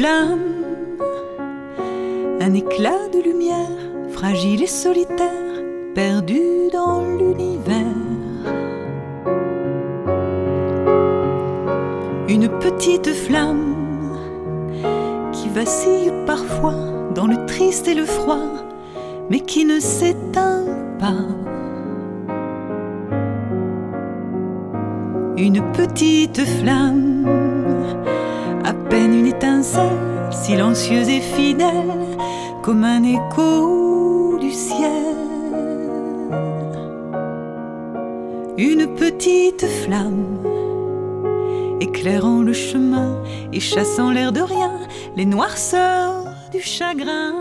flamme, un éclat de lumière, fragile et solitaire, perdu dans l'univers. Une petite flamme qui vacille parfois dans le triste et le froid, mais qui ne s'éteint pas. Une petite flamme, à peine une étincelle, silencieuse et fidèle, comme un écho du ciel. Une petite flamme, éclairant le chemin et chassant l'air de rien, les noirceurs du chagrin.